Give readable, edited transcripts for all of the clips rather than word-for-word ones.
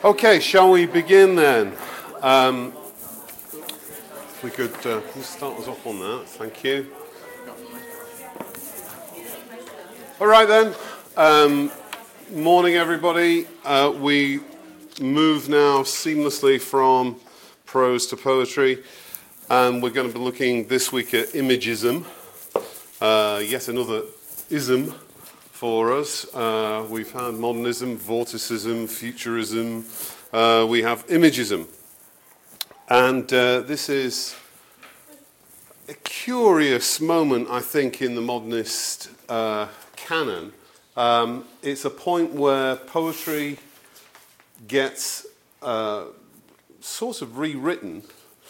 Okay, shall we begin then? If we could start us off on that, thank you. All right then, morning everybody. We move now seamlessly from prose to poetry, and we're going to be looking this week at imagism, yet another ism for us. We've had modernism, vorticism, futurism, we have imagism. And this is a curious moment, I think, in the modernist canon. It's a point where poetry gets sort of rewritten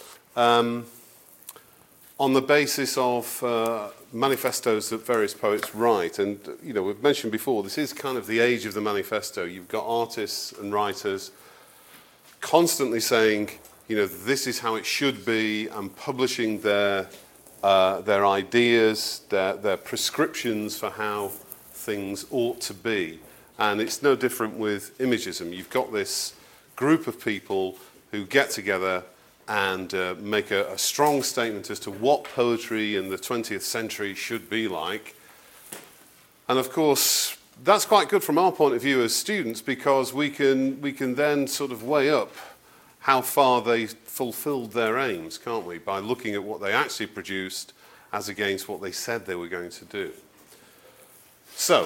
on the basis of manifestos that various poets write. And, you know, we've mentioned before, this is kind of the age of the manifesto. You've got artists and writers constantly saying, you know, this is how it should be, and publishing their ideas, their prescriptions for how things ought to be. And it's no different with imagism. You've got this group of people who get together and make a strong statement as to what poetry in the 20th century should be like. And of course, that's quite good from our point of view as students, because we can then sort of weigh up how far they fulfilled their aims, can't we, by looking at what they actually produced as against what they said they were going to do. So,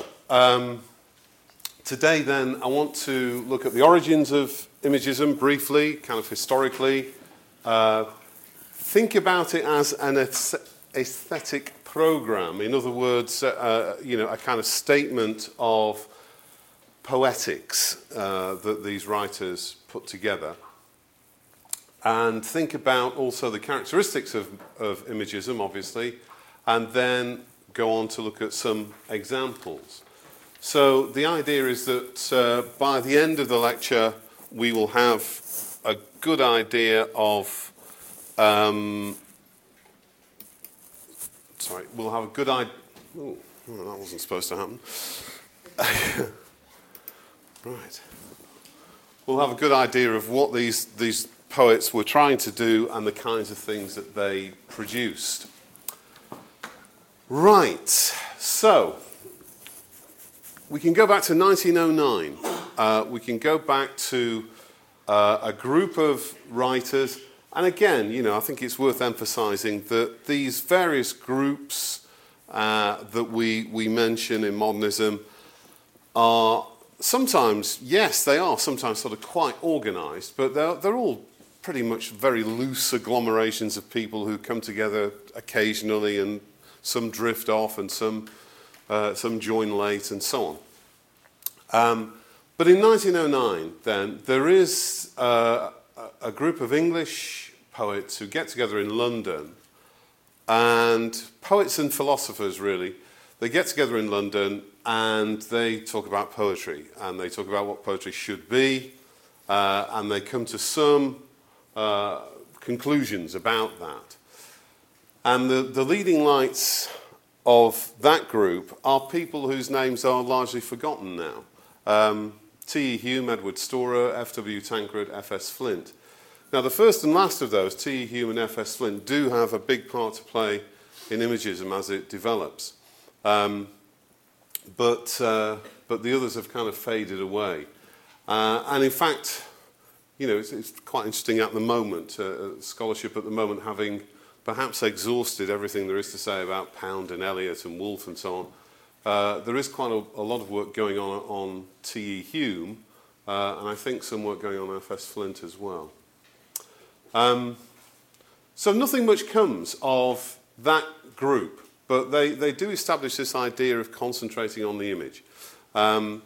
today then I want to look at the origins of imagism briefly, kind of historically. Think about it as an aesthetic program. In other words, you know, a kind of statement of poetics that these writers put together. And think about also the characteristics of imagism, obviously, and then go on to look at some examples. So the idea is that by the end of the lecture, we will have a good idea of, we'll have a good idea, oh, that wasn't supposed to happen. Right. We'll have a good idea of what these poets were trying to do and the kinds of things that they produced. Right, so we can go back to 1909. We can go back to a group of writers, and again, you know, I think it's worth emphasizing that these various groups that we mention in modernism are sometimes, yes, they are sometimes sort of quite organized, but they're all pretty much very loose agglomerations of people who come together occasionally, and some drift off and some join late and so on. But in 1909, then, there is a group of English poets who get together in London, and poets and philosophers, really, they get together in London and they talk about poetry, and they talk about what poetry should be, and they come to some conclusions about that. And the leading lights of that group are people whose names are largely forgotten now. T.E. Hume, Edward Storer, F.W. Tancred, F.S. Flint. Now, the first and last of those, T.E. Hume and F.S. Flint, do have a big part to play in imagism as it develops. But the others have kind of faded away. And in fact, you know, it's quite interesting at the moment, scholarship at the moment having perhaps exhausted everything there is to say about Pound and Eliot and Woolf and so on. There is quite a lot of work going on T.E. Hume, and I think some work going on F.S. Flint as well. So nothing much comes of that group, but they do establish this idea of concentrating on the image. And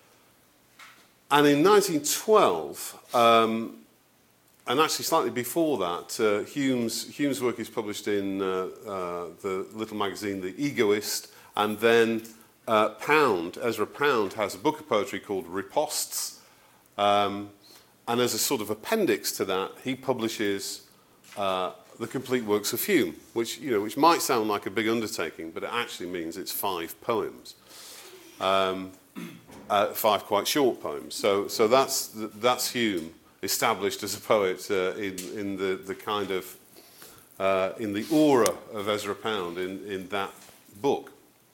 in 1912, and actually slightly before that, Hume's work is published in the little magazine The Egoist, and then Ezra Pound has a book of poetry called Ripostes, and as a sort of appendix to that, he publishes the complete works of Hume, which might sound like a big undertaking, but it actually means it's 5 poems. 5 quite short poems. So that's Hume established as a poet in the kind of in the aura of Ezra Pound in that book.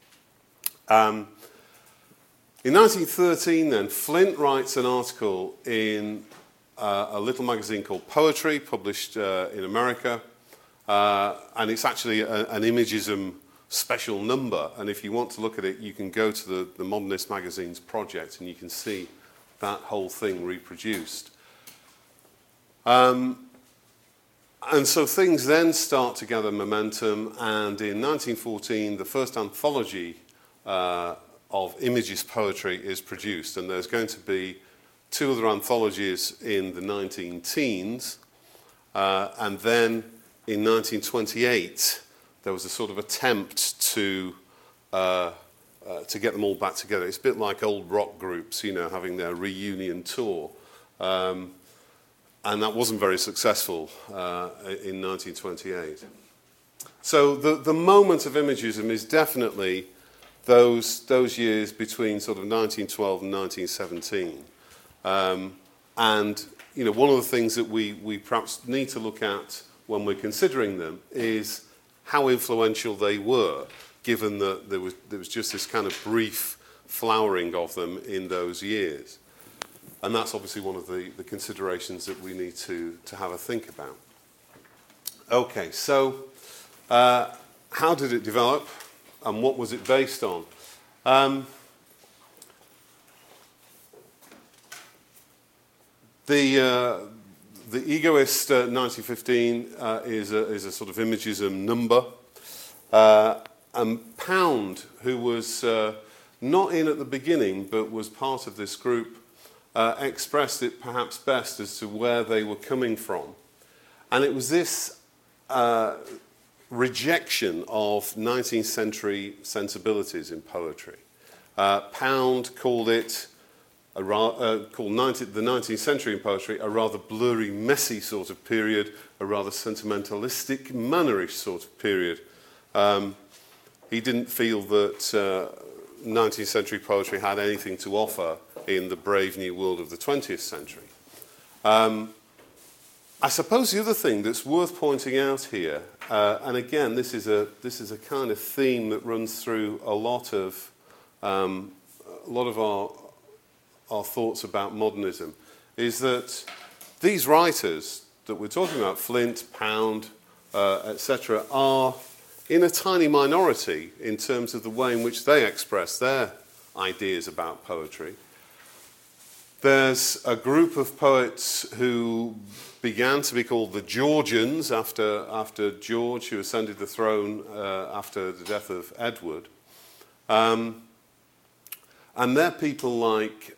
In 1913, then, Flint writes an article in a little magazine called Poetry, published in America, and it's actually an Imagism special number. And if you want to look at it, you can go to the Modernist Magazine's project, and you can see that whole thing reproduced. And so things then start to gather momentum, and in 1914, the first anthology of Imagist poetry is produced, and there's going to be 2 other anthologies in the 19-teens, and then in 1928 there was a sort of attempt to get them all back together. It's a bit like old rock groups, having their reunion tour, and that wasn't very successful in 1928. So the moment of Imagism is definitely those years between sort of 1912 and 1917. And one of the things that we perhaps need to look at when we're considering them is how influential they were, given that there was just this kind of brief flowering of them in those years. And that's obviously one of the considerations that we need to have a think about. Okay, so how did it develop, and what was it based on? The Egoist 1915 is a sort of Imagism number. And Pound, who was not in at the beginning but was part of this group, expressed it perhaps best as to where they were coming from. And it was this rejection of 19th century sensibilities in poetry. Pound called it the 19th century in poetry a rather blurry, messy sort of period, a rather sentimentalistic, mannerish sort of period. He didn't feel that 19th century poetry had anything to offer in the brave new world of the 20th century. I suppose the other thing that's worth pointing out here, and again, this is a kind of theme that runs through a lot of our thoughts about modernism, is that these writers that we're talking about, Flint, Pound, etc., are in a tiny minority in terms of the way in which they express their ideas about poetry. There's a group of poets who began to be called the Georgians after George, who ascended the throne after the death of Edward. And they're people like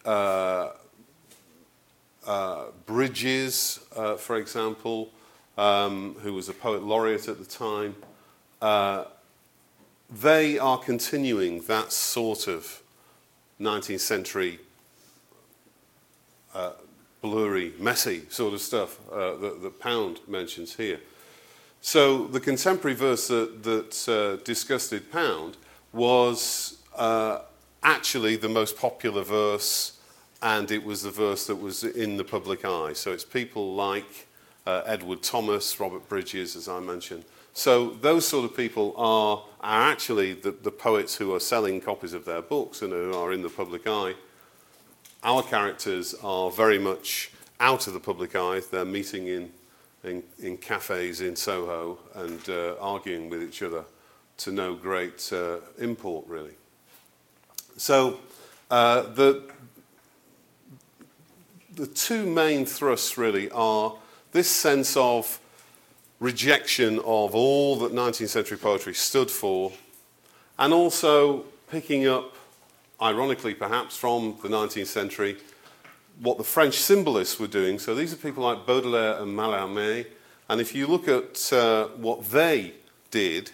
Bridges, for example, who was a poet laureate at the time. They are continuing that sort of 19th century blurry, messy sort of stuff that Pound mentions here. So the contemporary verse that disgusted Pound was actually the most popular verse, and it was the verse that was in the public eye. So it's people like Edward Thomas, Robert Bridges, as I mentioned. So those sort of people are actually the poets who are selling copies of their books and who are in the public eye. Our characters are very much out of the public eye. They're meeting in cafes in Soho and arguing with each other to no great import, really. So the two main thrusts really are this sense of rejection of all that 19th century poetry stood for, and also picking up, ironically perhaps, from the 19th century, what the French symbolists were doing. So these are people like Baudelaire and Mallarmé, and if you look at what they did,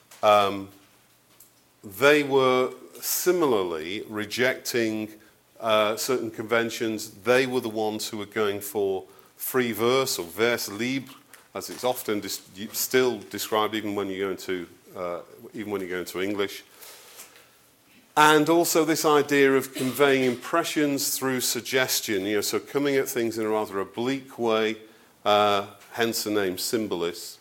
they were similarly rejecting certain conventions. They were the ones who were going for free verse, or vers libre, as it's often still described, even when you go into English. And also this idea of conveying impressions through suggestion, so coming at things in a rather oblique way, hence the name symbolist.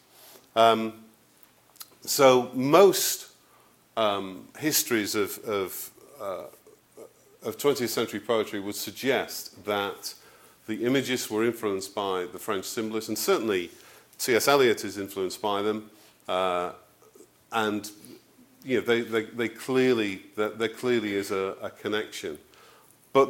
So most histories of 20th century poetry would suggest that the Imagists were influenced by the French symbolists, and certainly C.S. Eliot is influenced by them, and there clearly is a connection. But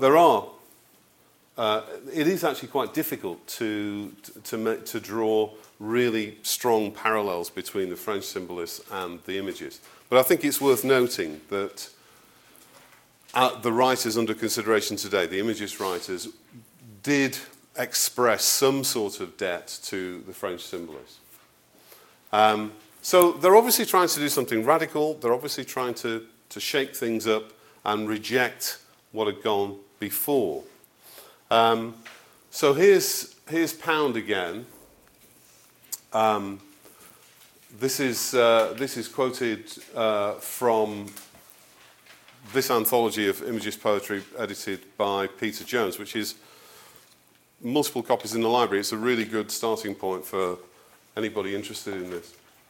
it is actually quite difficult to draw really strong parallels between the French symbolists and the Imagists. But I think it's worth noting that the writers under consideration today, the Imagist writers, did express some sort of debt to the French symbolists. So they're obviously trying to do something radical. They're obviously trying to shake things up and reject what had gone before. So here's Pound again. This is quoted from this anthology of Imagist poetry edited by Peter Jones, which is multiple copies in the library. It's a really good starting point for anybody interested in this.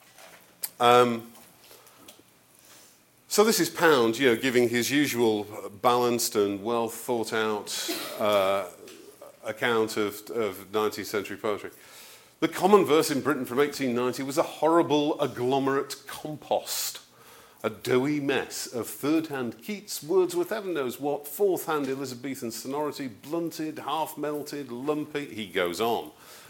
So this is Pound, giving his usual balanced and well thought out account of 19th century poetry. The common verse in Britain from 1890 was a horrible agglomerate compost, a doughy mess of third-hand Keats, Wordsworth, heaven knows what, fourth-hand Elizabethan sonority, blunted, half-melted, lumpy. He goes on.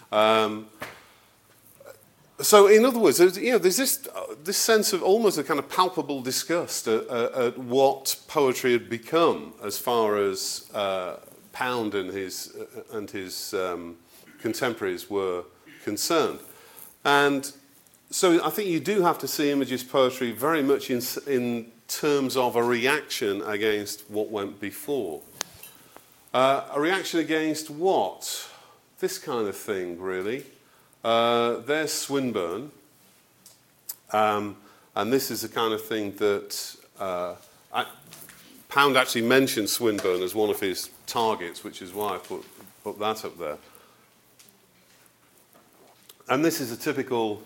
So, in other words, there's this sense of almost a kind of palpable disgust at what poetry had become as far as Pound and his contemporaries were concerned. And so I think you do have to see Imagist poetry very much in terms of a reaction against what went before. A reaction against what? This kind of thing, really. There's Swinburne, and this is the kind of thing that Pound actually mentioned Swinburne as one of his targets, which is why I put that up there. And this is a typical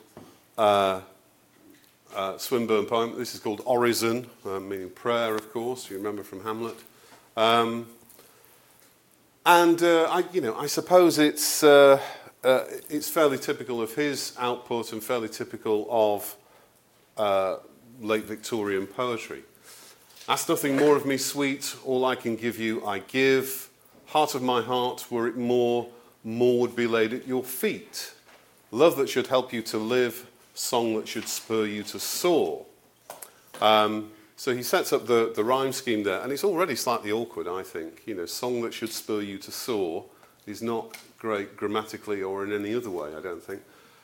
Swinburne poem. This is called Orison, meaning prayer, of course. You remember from Hamlet. I suppose it's fairly typical of his output and fairly typical of late Victorian poetry. Ask nothing more of me, sweet. All I can give you, I give. Heart of my heart, were it more would be laid at your feet. Love that should help you to live, song that should spur you to soar. So he sets up the rhyme scheme there, and it's already slightly awkward, I think. Song that should spur you to soar is not great grammatically or in any other way, I don't think.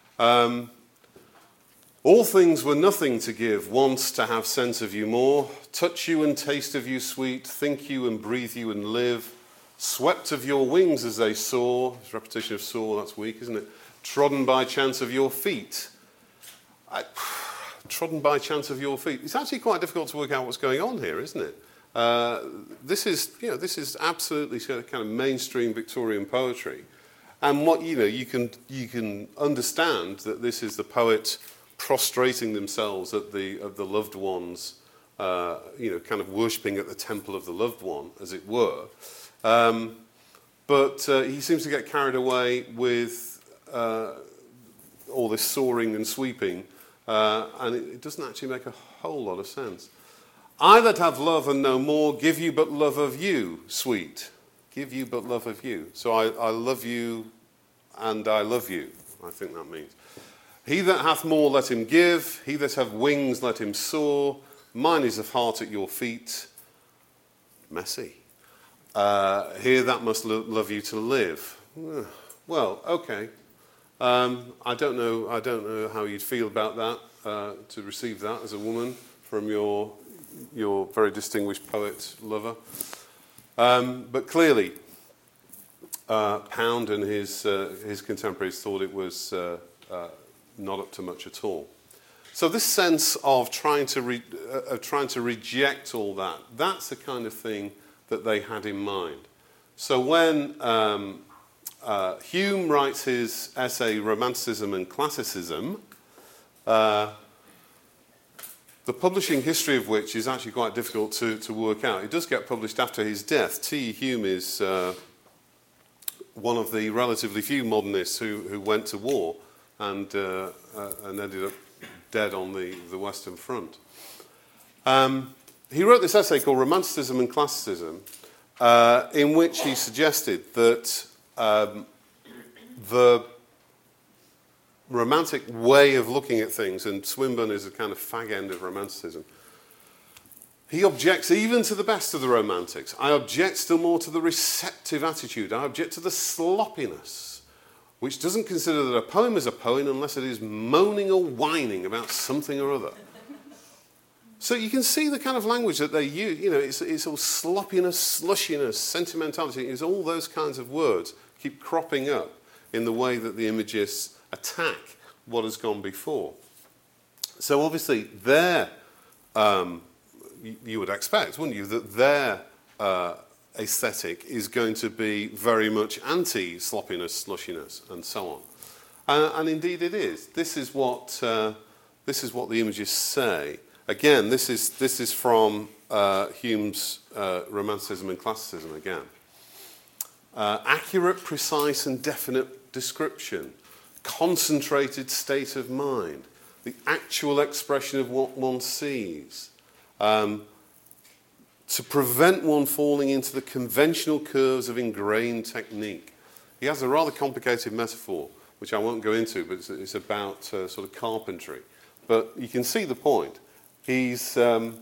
All things were nothing to give, once to have sense of you more, touch you and taste of you sweet, think you and breathe you and live, swept of your wings as they soar, it's repetition of soar, that's weak, isn't it? Trodden by chance of your feet. Trodden by chance of your feet. It's actually quite difficult to work out what's going on here, isn't it? This is absolutely kind of mainstream Victorian poetry, and what you can understand that this is the poet prostrating themselves at the loved ones, kind of worshipping at the temple of the loved one, as it were. But he seems to get carried away with all this soaring and sweeping, and it doesn't actually make a whole lot of sense. I that have love and no more, give you but love of you, sweet. Give you but love of you. So I love you and I love you, I think that means. He that hath more, let him give. He that have wings, let him soar. Mine is of heart at your feet. Messy. Here that must love you to live. Well, okay. I don't know how you'd feel about that, to receive that as a woman from your very distinguished poet lover. But clearly, Pound and his contemporaries thought it was not up to much at all. So this sense of trying to reject all that, that's the kind of thing that they had in mind. So when Hume writes his essay Romanticism and Classicism, the publishing history of which is actually quite difficult to work out. It does get published after his death. T. Hume is one of the relatively few modernists who went to war and ended up dead on the Western Front. He wrote this essay called Romanticism and Classicism, in which he suggested that the romantic way of looking at things, and Swinburne is a kind of fag end of Romanticism, he objects even to the best of the Romantics. I object still more to the receptive attitude. I object to the sloppiness, which doesn't consider that a poem is a poem unless it is moaning or whining about something or other. So you can see the kind of language that they use. You know, it's all sloppiness, slushiness, sentimentality. It's all those kinds of words keep cropping up in the way that the imagists attack what has gone before. So obviously their, you would expect, wouldn't you, that their aesthetic is going to be very much anti-sloppiness, slushiness, and so on. And indeed it is. This is what the imagists say. Again, this is from Hume's Romanticism and Classicism again. Accurate, precise, and definite description, concentrated state of mind, the actual expression of what one sees, to prevent one falling into the conventional curves of ingrained technique. He has a rather complicated metaphor, which I won't go into, but it's about sort of carpentry. But you can see the point. He's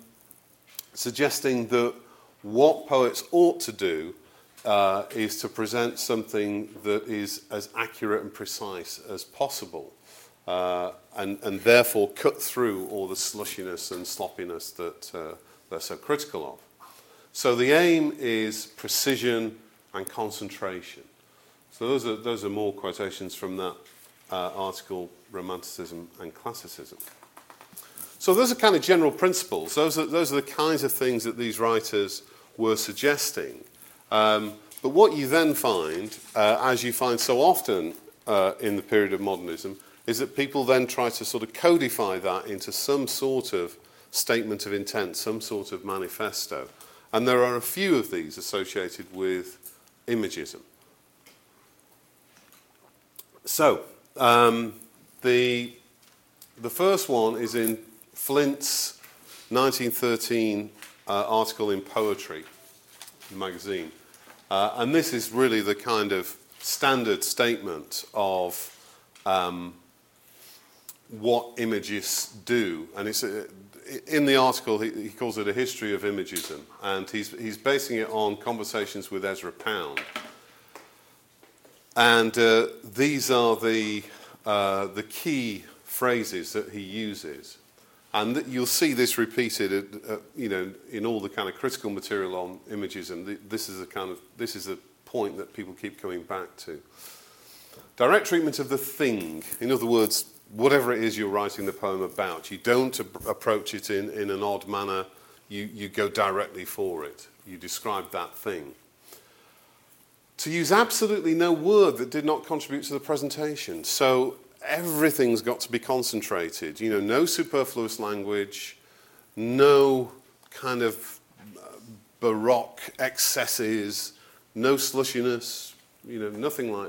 suggesting that what poets ought to do is to present something that is as accurate and precise as possible, and therefore cut through all the slushiness and sloppiness that they're so critical of. So the aim is precision and concentration. So those are more quotations from that article, Romanticism and Classicism. So those are kind of general principles. Those are the kinds of things that these writers were suggesting. But what you then find, as you find so often in the period of modernism, is that people then try to sort of codify that into some sort of statement of intent, some sort of manifesto. And there are a few of these associated with Imagism. So, the first one is in Flint's 1913 article in Poetry magazine. And this is really the kind of standard statement of what imagists do. And it's in the article, he calls it a history of Imagism. And he's basing it on conversations with Ezra Pound. And these are the key phrases that he uses. And you'll see this repeated, in all the kind of critical material on Imagism. This is a point that people keep coming back to. Direct treatment of the thing. In other words, whatever it is you're writing the poem about, you don't approach it in an odd manner. You go directly for it. You describe that thing. To use absolutely no word that did not contribute to the presentation. So everything's got to be concentrated. No superfluous language, no kind of baroque excesses, no slushiness, nothing like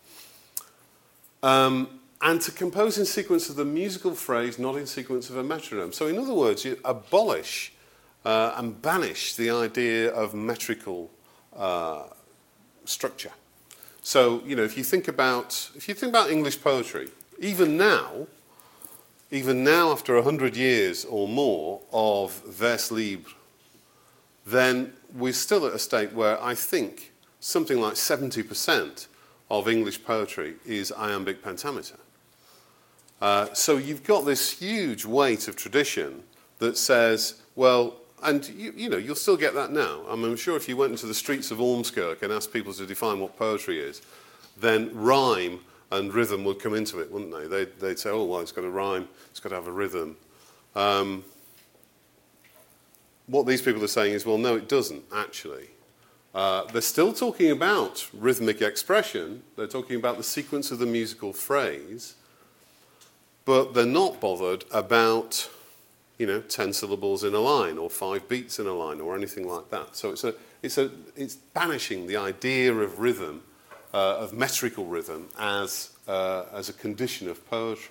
that. And to compose in sequence of the musical phrase, not in sequence of a metronome. So in other words, you abolish and banish the idea of metrical structure. So, if you think about English poetry, even now after 100 years or more of vers libre, then we're still at a state where I think something like 70% of English poetry is iambic pentameter. So you've got this huge weight of tradition that says, well, and you'll still get that now. I'm sure if you went into the streets of Ormskirk and asked people to define what poetry is, then rhyme and rhythm would come into it, wouldn't they? They'd say, oh, well, it's got to rhyme, it's got to have a rhythm. What these people are saying is, well, no, it doesn't, actually. They're still talking about rhythmic expression. They're talking about the sequence of the musical phrase, but they're not bothered about, 10 syllables in a line or 5 beats in a line or anything like that. So it's banishing the idea of rhythm, of metrical rhythm, as a condition of poetry.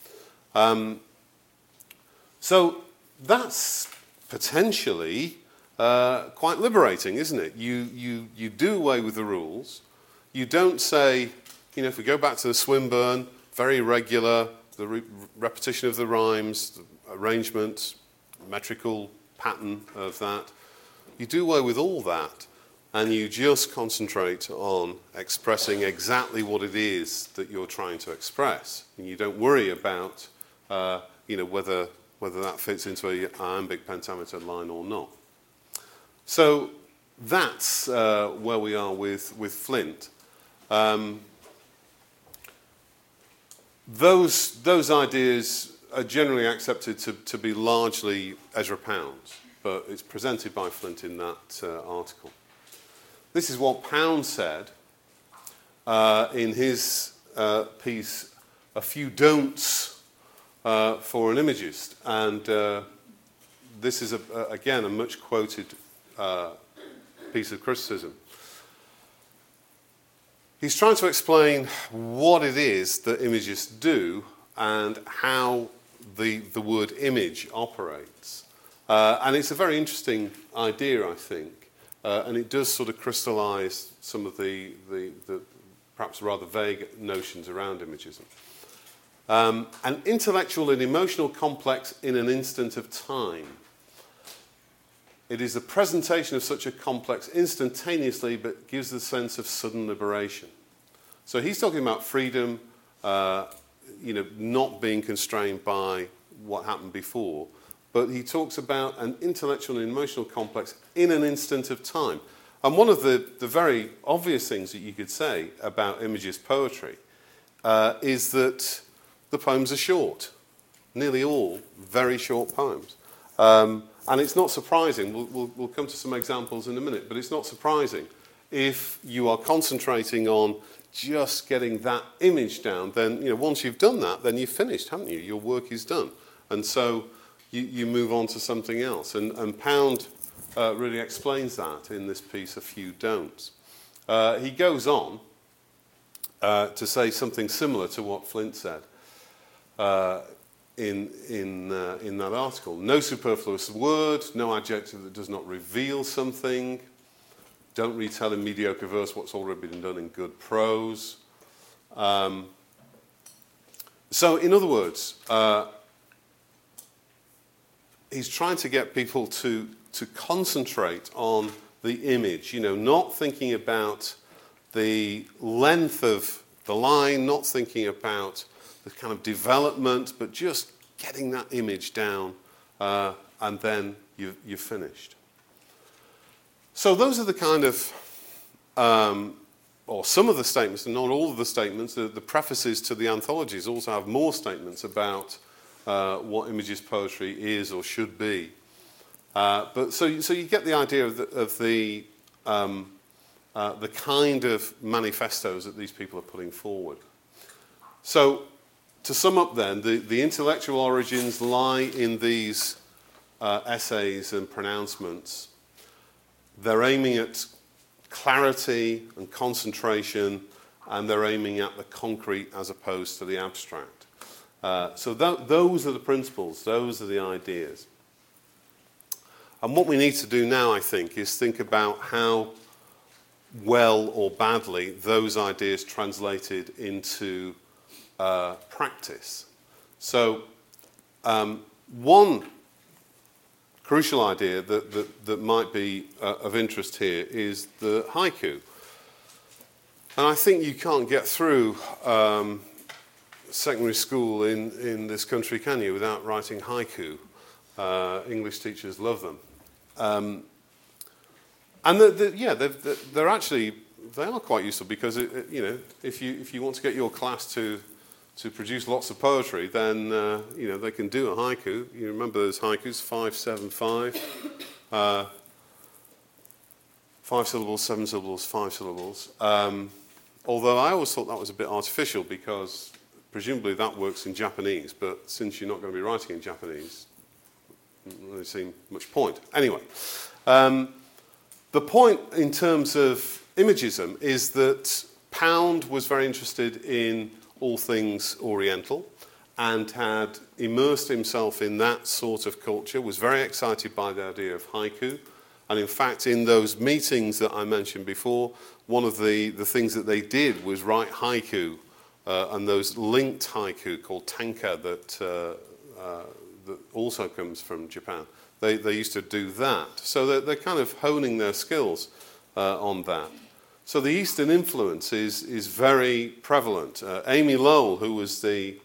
So that's potentially quite liberating, isn't it? You do away with the rules. You don't say, if we go back to the Swinburne, very regular, the repetition of the rhymes, the arrangement, metrical pattern of that. You do away with all that, and you just concentrate on expressing exactly what it is that you're trying to express. And you don't worry about, whether that fits into an iambic pentameter line or not. So that's where we are with Flint. Those ideas are generally accepted to be largely Ezra Pound's, but it's presented by Flint in that article. This is what Pound said in his piece, A Few Don'ts for an Imagist. And this is, again, a much quoted piece of criticism. He's trying to explain what it is that imagists do and how the word image operates. And it's a very interesting idea, I think, and it does sort of crystallize some of the perhaps rather vague notions around imagism. An intellectual and emotional complex in an instant of time. It is the presentation of such a complex instantaneously, but gives the sense of sudden liberation. So he's talking about freedom, not being constrained by what happened before, but he talks about an intellectual and emotional complex in an instant of time. And one of the very obvious things that you could say about Imagist poetry is that the poems are short, nearly all very short poems. And it's not surprising, we'll come to some examples in a minute, but it's not surprising if you are concentrating on just getting that image down, then once you've done that, then you've finished, haven't you? Your work is done. And so you move on to something else. And Pound really explains that in this piece, A Few Don'ts. He goes on to say something similar to what Flint said. In that article. No superfluous word, no adjective that does not reveal something. Don't retell in mediocre verse what's already been done in good prose. So, in other words, he's trying to get people to concentrate on the image, not thinking about the length of the line, not thinking about the kind of development, but just getting that image down, and then you're finished. So those are the kind of, or some of the statements, and not all of the statements. The prefaces to the anthologies also have more statements about what Imagist poetry is or should be. But so you get the idea of the kind of manifestos that these people are putting forward. So, to sum up then, the intellectual origins lie in these essays and pronouncements. They're aiming at clarity and concentration, and they're aiming at the concrete as opposed to the abstract. So those are the principles, those are the ideas. And what we need to do now, I think, is think about how well or badly those ideas translated into practice. So one crucial idea that might be of interest here is the haiku. And I think you can't get through secondary school in this country, can you, without writing haiku? English teachers love them. And they're actually they are quite useful because, you know, if you want to get your class to produce lots of poetry, then, you know, they can do a haiku. You remember those haikus, 5, 7, 5. 5 syllables, 7 syllables, 5 syllables. Although I always thought that was a bit artificial because presumably that works in Japanese, but since you're not going to be writing in Japanese, it doesn't really seem much point. Anyway, the point in terms of Imagism is that Pound was very interested in all things Oriental and had immersed himself in that sort of culture, was very excited by the idea of haiku. And in fact, in those meetings that I mentioned before, one of the things that they did was write haiku, and those linked haiku called tanka that also comes from Japan. They used to do that. So they're kind of honing their skills on that. So the Eastern influence is very prevalent. Amy Lowell, who was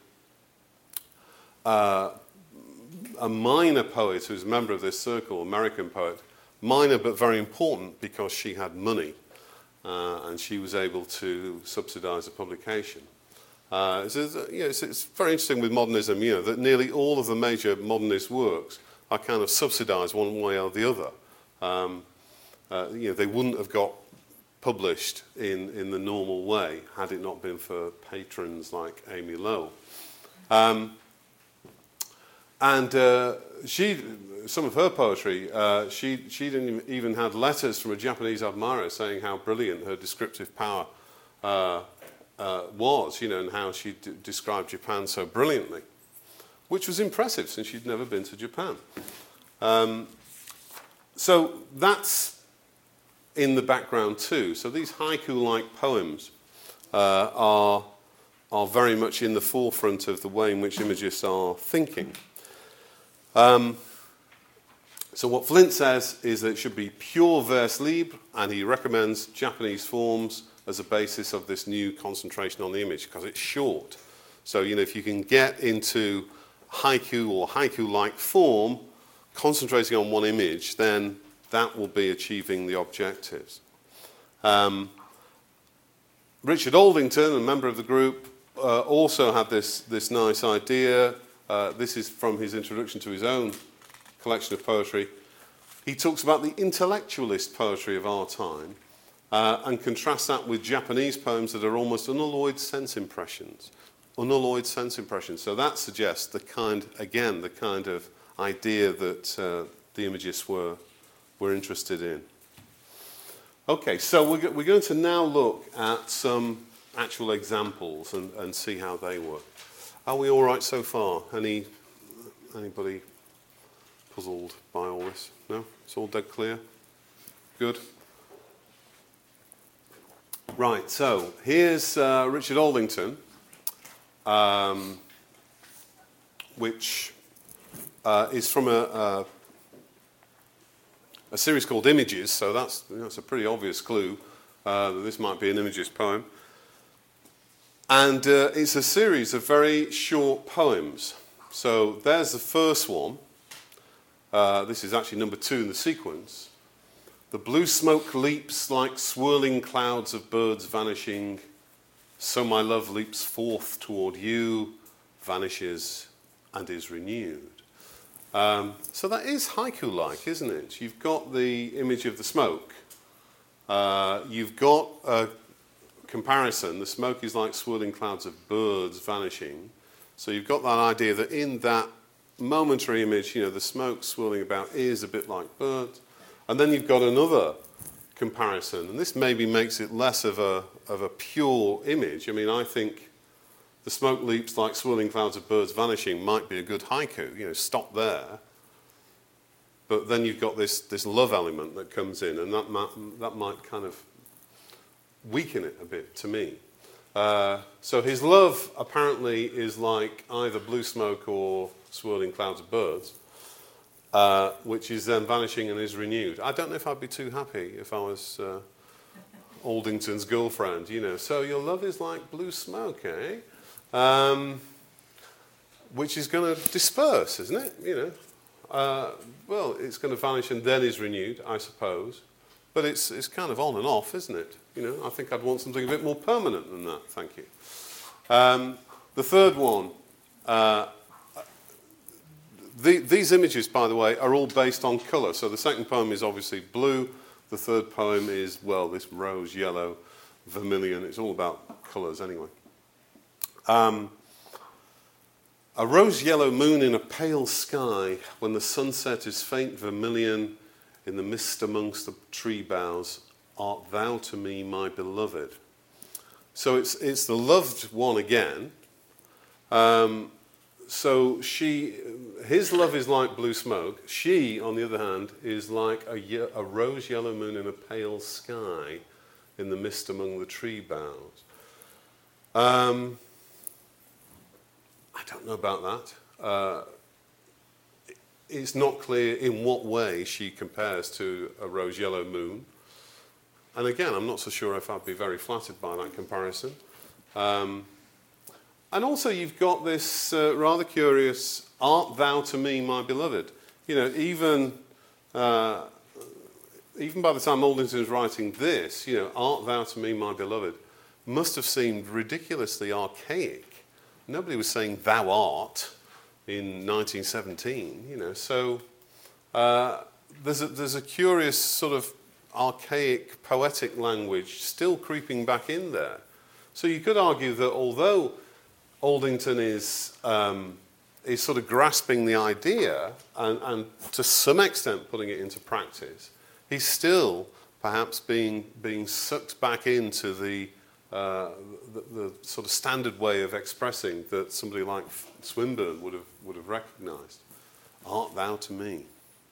a minor poet who's a member of this circle, American poet, minor but very important because she had money and she was able to subsidize a publication. It's very interesting with modernism, you know, that nearly all of the major modernist works are kind of subsidized one way or the other. You know, they wouldn't have got published in the normal way had it not been for patrons like Amy Lowell. Some of her poetry, she didn't even had letters from a Japanese admirer saying how brilliant her descriptive power was, you know, and how she described Japan so brilliantly, which was impressive since she'd never been to Japan. So that's in the background too. So these haiku-like poems are very much in the forefront of the way in which imagists are thinking. So what Flint says is that it should be pure vers libre, and he recommends Japanese forms as a basis of this new concentration on the image because it's short. So, you know, if you can get into haiku or haiku-like form, concentrating on one image, then that will be achieving the objectives. Richard Aldington, a member of the group, also had this nice idea. This is from his introduction to his own collection of poetry. He talks about the intellectualist poetry of our time and contrasts that with Japanese poems that are almost unalloyed sense impressions. Unalloyed sense impressions. So that suggests the kind of idea that the imagists were interested in. Okay, so we're going to now look at some actual examples and see how they work. Are we all right so far? Anybody puzzled by all this? No? It's all dead clear? Good? Right, so here's Richard Aldington, which is from a series called Images, so that's a pretty obvious clue that this might be an Imagist poem. And it's a series of very short poems. So there's the first one. This is actually number 2 in the sequence. The blue smoke leaps like swirling clouds of birds vanishing. So my love leaps forth toward you, vanishes, and is renewed. So that is haiku-like, isn't it? You've got the image of the smoke. You've got a comparison. The smoke is like swirling clouds of birds vanishing. So you've got that idea that in that momentary image, you know, the smoke swirling about is a bit like birds. And then you've got another comparison. And this maybe makes it less of a pure image. I mean, I think the smoke leaps like swirling clouds of birds vanishing might be a good haiku. You know, stop there. But then you've got this love element that comes in, and that might kind of weaken it a bit to me. So his love apparently is like either blue smoke or swirling clouds of birds, which is then vanishing and is renewed. I don't know if I'd be too happy if I was Aldington's girlfriend, you know. So your love is like blue smoke, eh? Which is going to disperse, isn't it? You know. Well, it's going to vanish and then is renewed, I suppose. but it's kind of on and off, isn't it? You know, I think I'd want something a bit more permanent than that. Thank you. The third one. These images, by the way, are all based on colour. So the second poem is obviously blue. The third poem is, well, this rose, yellow, vermilion. It's all about colours anyway. A rose-yellow moon in a pale sky, when the sunset is faint vermilion in the mist amongst the tree boughs, art thou to me, my beloved. So it's the loved one again. So his love is like blue smoke. She, on the other hand, is like a rose-yellow moon in a pale sky in the mist among the tree boughs. I don't know about that. It's not clear in what way she compares to a rose-yellow moon. And again, I'm not so sure if I'd be very flattered by that comparison. And also you've got this rather curious, art thou to me, my beloved. You know, even by the time Aldington was writing this, you know, art thou to me, my beloved, must have seemed ridiculously archaic. Nobody was saying thou art in 1917, you know. So there's a curious sort of archaic poetic language still creeping back in there. So you could argue that although Aldington is sort of grasping the idea and to some extent putting it into practice, he's still perhaps being sucked back into the sort of standard way of expressing that somebody like Swinburne would have recognised. Art thou to me?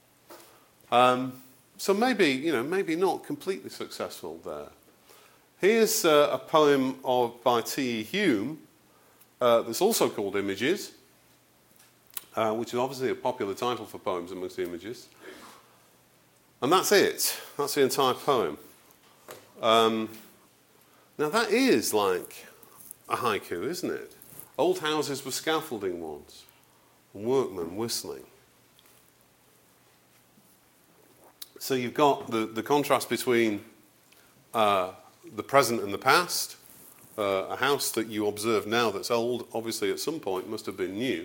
So maybe not completely successful there. Here's a poem by T.E. Hume that's also called Images, which is obviously a popular title for poems amongst the images. And that's it. That's the entire poem. Now that is like a haiku, isn't it? Old houses were scaffolding once, and workmen whistling. So you've got the contrast between the present and the past. A house that you observe now that's old, obviously at some point must have been new.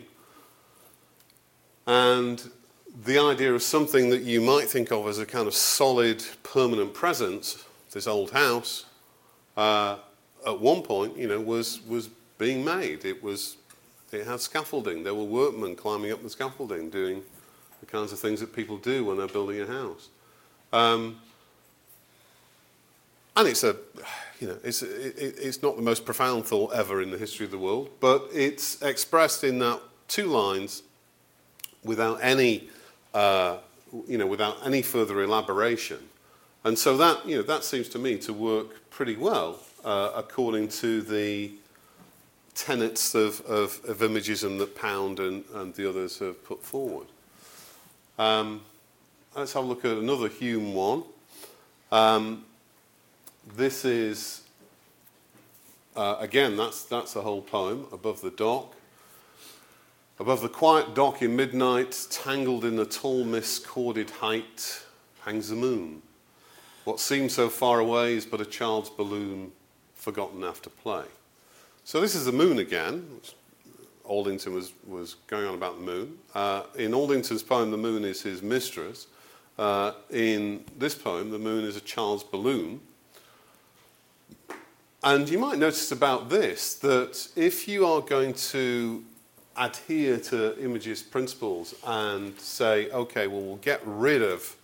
And the idea of something that you might think of as a kind of solid, permanent presence, this old house, at one point, you know, was being made. It had scaffolding. There were workmen climbing up the scaffolding, doing the kinds of things that people do when they're building a house. And it's not the most profound thought ever in the history of the world, but it's expressed in that two lines without any further elaboration. And so that seems to me to work pretty well according to the tenets of imagism that Pound and the others have put forward. Let's have a look at another Hume one. This is, again, that's the whole poem, Above the Dock. Above the quiet dock in midnight, tangled in the tall mist corded height, hangs the moon. What seems so far away is but a child's balloon forgotten after play. So this is the moon again. Aldington was going on about the moon. In Aldington's poem, the moon is his mistress. In this poem, the moon is a child's balloon. And you might notice about this that if you are going to adhere to Imagist principles and say, okay, well, we'll get rid of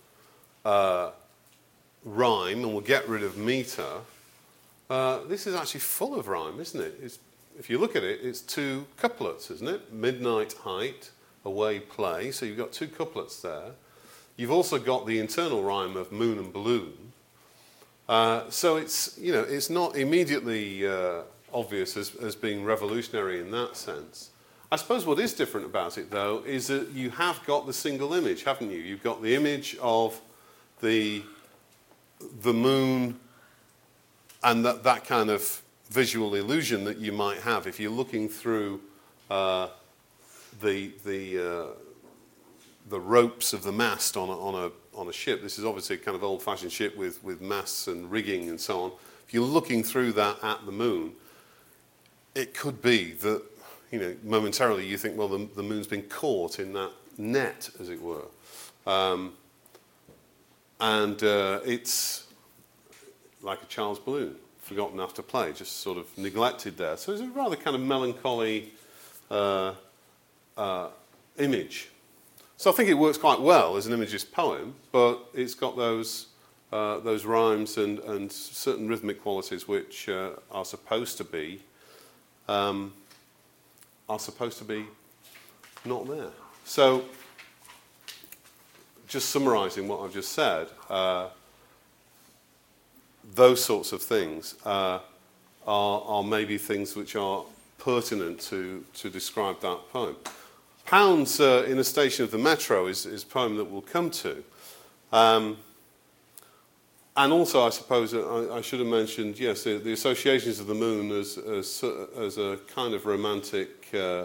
rhyme and we'll get rid of meter, this is actually full of rhyme, isn't it? If you look at it, it's two couplets, isn't it? Midnight height, away play. So you've got two couplets there. You've also got the internal rhyme of moon and balloon. So it's not immediately obvious as being revolutionary in that sense. I suppose what is different about it, though, is that you have got the single image, haven't you? You've got the image of the moon and that kind of visual illusion that you might have if you're looking through the ropes of the mast on on a ship. This is obviously a kind of old-fashioned ship with masts and rigging and so on. If you're looking through that at the moon, it could be that, you know, momentarily you think, well, the moon's been caught in that net, as it were. It's like a child's balloon, forgotten after play, just sort of neglected there. So it's a rather kind of melancholy image. So I think it works quite well as an imagist poem, but it's got those rhymes and certain rhythmic qualities which are supposed to be not there. So, just summarising what I've just said, those sorts of things are maybe things which are pertinent to describe that poem. Pounds in a Station of the Metro is a poem that we'll come to. And also, I suppose, I should have mentioned, yes, the associations of the moon as a kind of romantic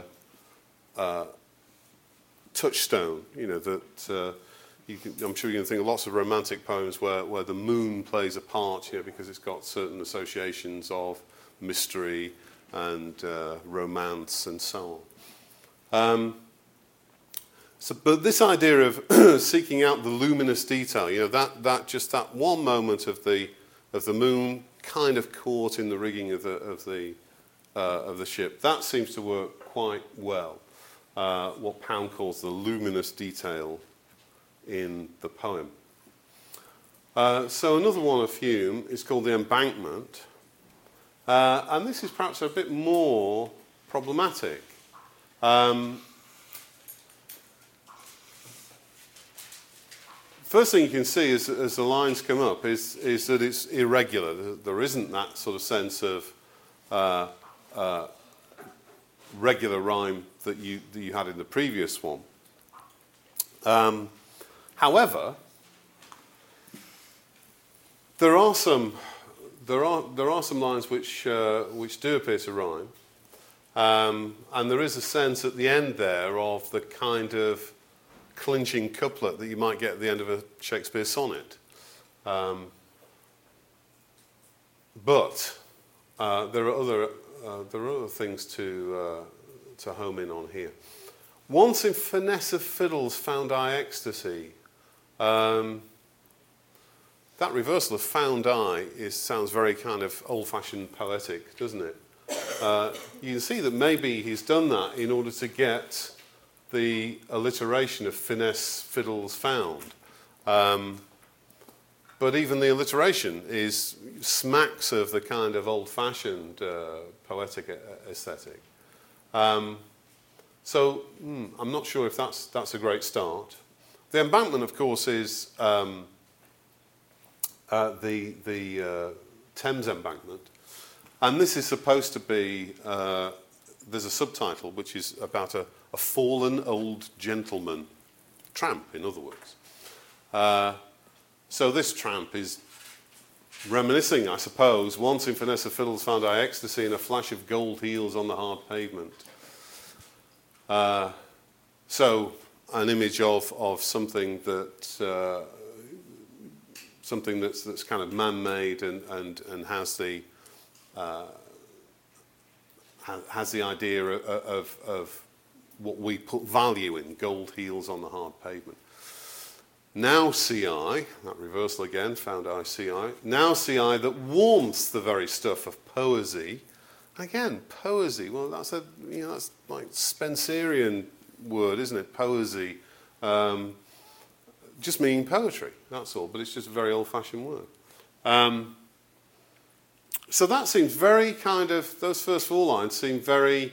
touchstone, you know, that I'm sure you can think of lots of romantic poems where the moon plays a part, you know, because it's got certain associations of mystery and romance and so on. But this idea of seeking out the luminous detail, you know, that one moment of the moon kind of caught in the rigging of the ship, that seems to work quite well. What Pound calls the luminous detail in the poem. So another one of Hume is called The Embankment, and this is perhaps a bit more problematic. First thing you can see as the lines come up is that it's irregular. There isn't that sort of sense of regular rhyme that you had in the previous one. However, there are some lines which do appear to rhyme, and there is a sense at the end there of the kind of clinching couplet that you might get at the end of a Shakespeare sonnet. But there are other things to home in on here. Once in finesse of fiddles found I ecstasy. That reversal of found I sounds very kind of old-fashioned poetic, doesn't it? You can see that maybe he's done that in order to get the alliteration of finesse fiddles found. But even the alliteration smacks of the kind of old-fashioned poetic aesthetic. So I'm not sure if that's a great start. The Embankment, of course, is the Thames Embankment. And this is supposed to be, there's a subtitle which is about a fallen old gentleman, tramp, in other words. So this tramp is reminiscing, I suppose, once in finesse of fiddles found I ecstasy in a flash of gold heels on the hard pavement. So an image of something that's kind of man-made and has the idea of what we put value in, gold heels on the hard pavement. Now see I, that reversal again, found I, see I. Now see I that warmth's the very stuff of poesy. Again, poesy. Well, that's like Spencerian word, isn't it? Poesy, just meaning poetry. That's all. But it's just a very old-fashioned word. So that seems very kind of. Those first four lines seem very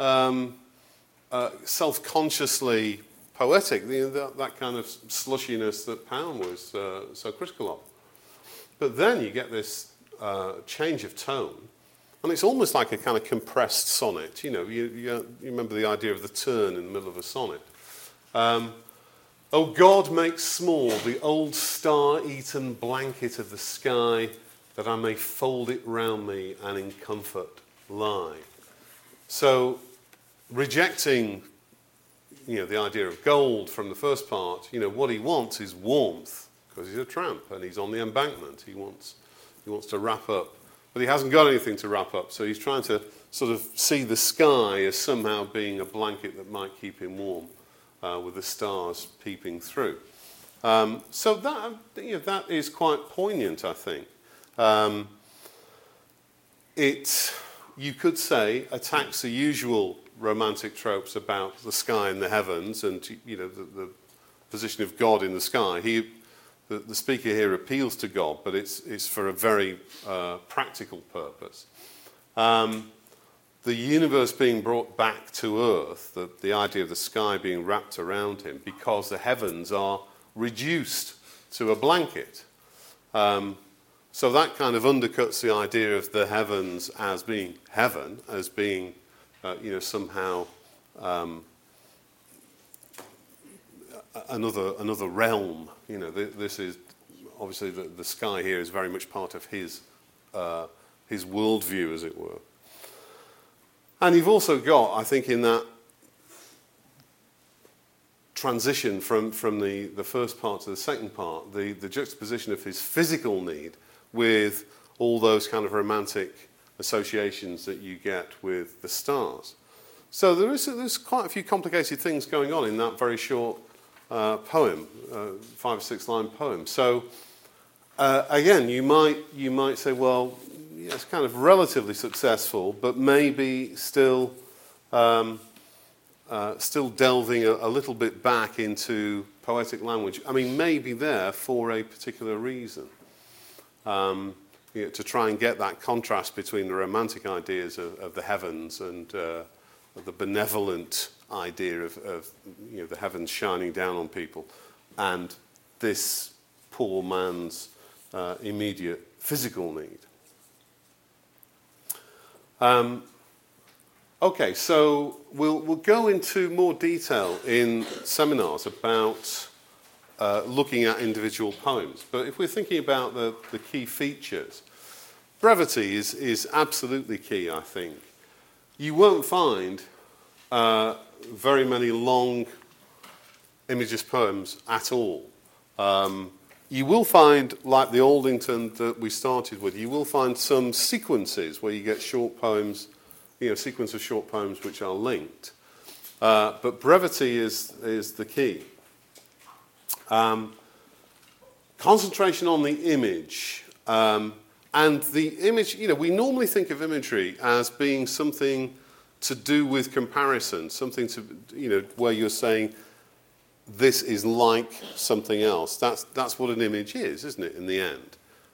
self-consciously poetic, that kind of slushiness that Pound was so critical of. But then you get this change of tone, and it's almost like a kind of compressed sonnet. You know, you remember the idea of the turn in the middle of a sonnet. Oh God, make small the old star-eaten blanket of the sky, that I may fold it round me and in comfort lie. So, rejecting the idea of gold from the first part, what he wants is warmth, because he's a tramp and he's on the embankment. He wants to wrap up, but he hasn't got anything to wrap up, so he's trying to sort of see the sky as somehow being a blanket that might keep him warm, with the stars peeping through. So that is quite poignant, I think. It, you could say, attacks the usual romantic tropes about the sky and the heavens and the position of God in the sky. The speaker here appeals to God, but it's for a very practical purpose. The universe being brought back to earth, the idea of the sky being wrapped around him, because the heavens are reduced to a blanket. So that kind of undercuts the idea of the heavens as being heaven, as being somehow another realm. This is obviously the sky here is very much part of his worldview, as it were. And you've also got, I think, in that transition from the first part to the second part, the juxtaposition of his physical need with all those kind of romantic associations that you get with the stars. So there's quite a few complicated things going on in that very short poem, 5 or 6 line poem. So again, you might say, well, yeah, it's kind of relatively successful, but maybe still delving a little bit back into poetic language. I mean, maybe there for a particular reason. To try and get that contrast between the romantic ideas of the heavens and the benevolent idea of the heavens shining down on people, and this poor man's immediate physical need. Okay, so we'll go into more detail in seminars about looking at individual poems. But if we're thinking about the key features, brevity is absolutely key, I think. You won't find very many long Images poems at all. You will find, like the Aldington that we started with, you will find some sequences where you get short poems, sequence of short poems which are linked. But brevity is the key. Concentration on the image. And the image, we normally think of imagery as being something to do with comparison, something to, where you're saying this is like something else. That's what an image is, isn't it, in the end?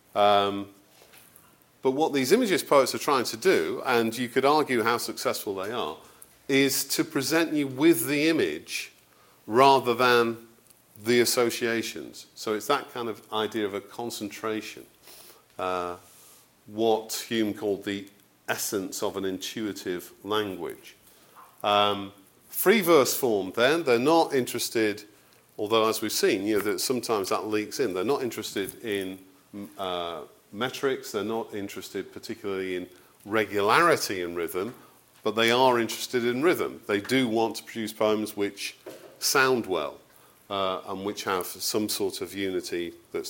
But what these Imagist poets are trying to do, and you could argue how successful they are, is to present you with the image rather than the associations. So it's that kind of idea of a concentration, what Hume called the essence of an intuitive language. Free verse form, then, they're not interested, although as we've seen, that sometimes that leaks in, they're not interested in metrics, they're not interested particularly in regularity in rhythm, but they are interested in rhythm. They do want to produce poems which sound well and which have some sort of unity that's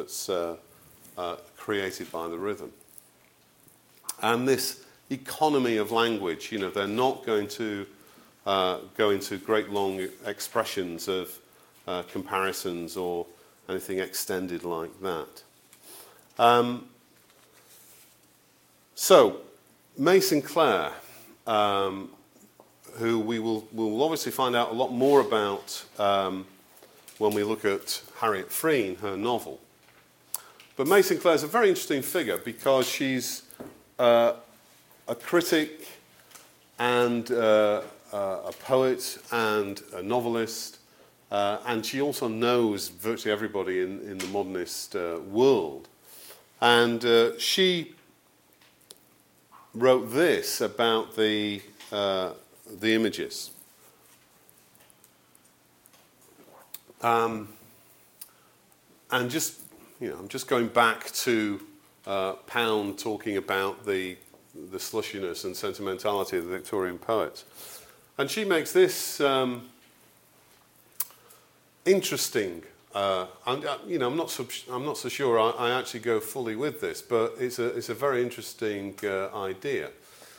created by the rhythm. And this economy of language, they're not going to go into great long expressions of comparisons or anything extended like that. So, Mason Clare, who we'll obviously find out a lot more about when we look at Harriet Freen, her novel. But Mason Clare is a very interesting figure because she's a critic and a poet and a novelist, and she also knows virtually everybody in the modernist world. And she wrote this about the images. And just, I'm just going back to Pound talking about the slushiness and sentimentality of the Victorian poets. And she makes this interesting. I'm not so sure I actually go fully with this, but it's a very interesting idea.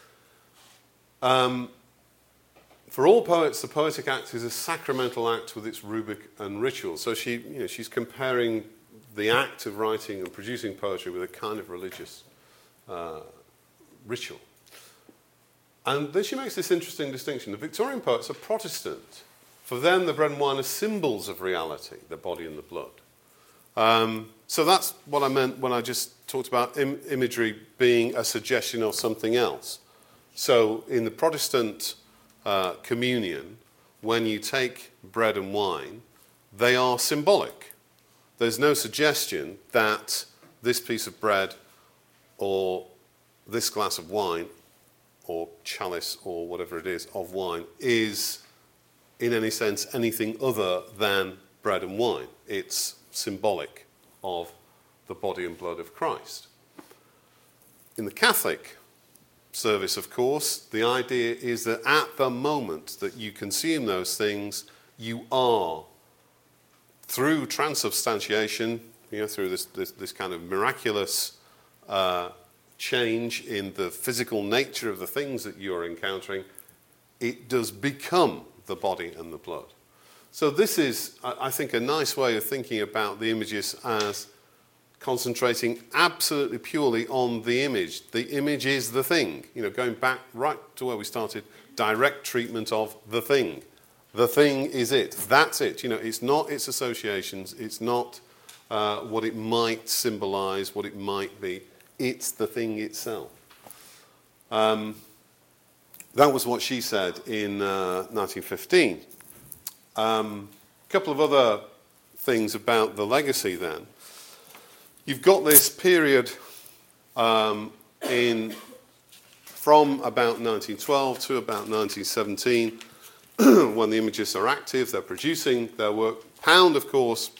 For all poets, the poetic act is a sacramental act with its rubric and ritual. So she's comparing the act of writing and producing poetry with a kind of religious ritual. And then she makes this interesting distinction. The Victorian poets are Protestant. For them, the bread and wine are symbols of reality, the body and the blood. So that's what I meant when I just talked about imagery being a suggestion of something else. So in the Protestant communion, when you take bread and wine, they are symbolic. There's no suggestion that this piece of bread or this glass of wine or chalice or whatever it is of wine is in any sense anything other than bread and wine. It's symbolic of the body and blood of Christ. In the Catholic service, of course, the idea is that at the moment that you consume those things, you are, through transubstantiation, through this kind of miraculous change in the physical nature of the things that you're encountering, it does become the body and the blood. So this is, I think, a nice way of thinking about the images as concentrating absolutely purely on the image. The image is the thing. Going back right to where we started, direct treatment of the thing. The thing is it. That's it. It's not its associations. It's not what it might symbolize, what it might be. It's the thing itself. That was what she said in 1915. A couple of other things about the legacy then. You've got this period from about 1912 to about 1917 when the Imagists are active, they're producing their work. Pound, of course,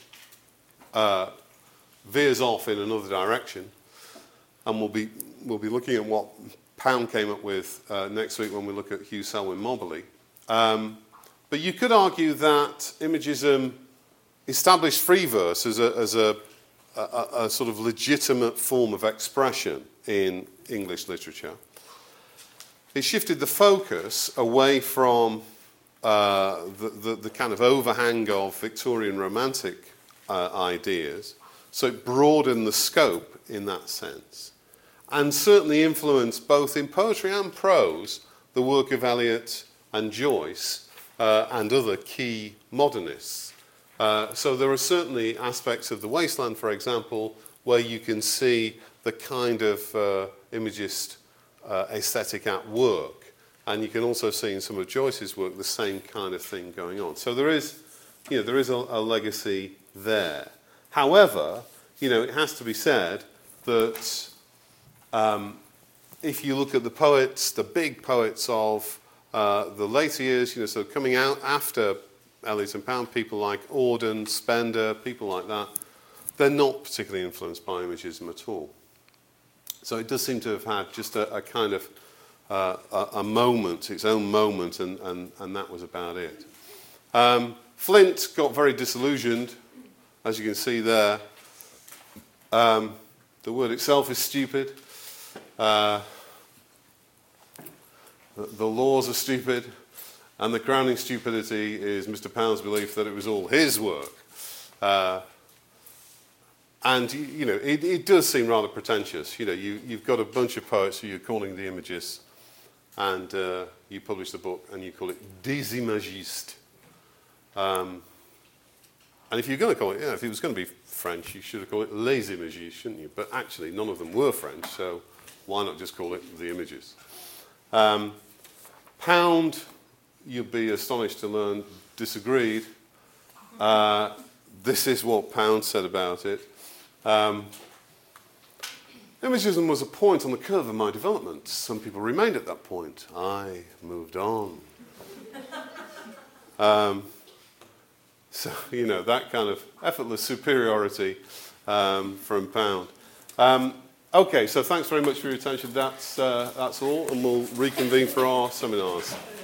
veers off in another direction, and we'll be looking at what Pound came up with next week when we look at Hugh Selwyn Moberly. But you could argue that Imagism established free verse as a sort of legitimate form of expression in English literature. It shifted the focus away from the kind of overhang of Victorian Romantic ideas, so it broadened the scope in that sense, and certainly influenced both in poetry and prose the work of Eliot and Joyce and other key modernists. So there are certainly aspects of The Wasteland, for example, where you can see the kind of Imagist aesthetic at work. And you can also see in some of Joyce's work the same kind of thing going on. So there is a legacy there. However, it has to be said that if you look at the poets, the big poets of the later years, so coming out after Eliot and Pound, people like Auden, Spender, people like that, they're not particularly influenced by Imagism at all. So it does seem to have had just a kind of a moment, its own moment, and that was about it. Flint got very disillusioned, as you can see there. The word itself is stupid. The laws are stupid. And the crowning stupidity is Mr. Pound's belief that it was all his work. And, it does seem rather pretentious. You've got a bunch of poets who you're calling the Imagists, and you publish the book and you call it Des Imagistes. And if you're going to call it, if it was going to be French, you should have called it Les Imagistes, shouldn't you? But actually, none of them were French, so why not just call it the Images? Pound, you'll be astonished to learn, disagreed. This is what Pound said about it. Imagism was a point on the curve of my development. Some people remained at that point. I moved on. So, that kind of effortless superiority from Pound. Okay, so thanks very much for your attention. That's all, and we'll reconvene for our seminars.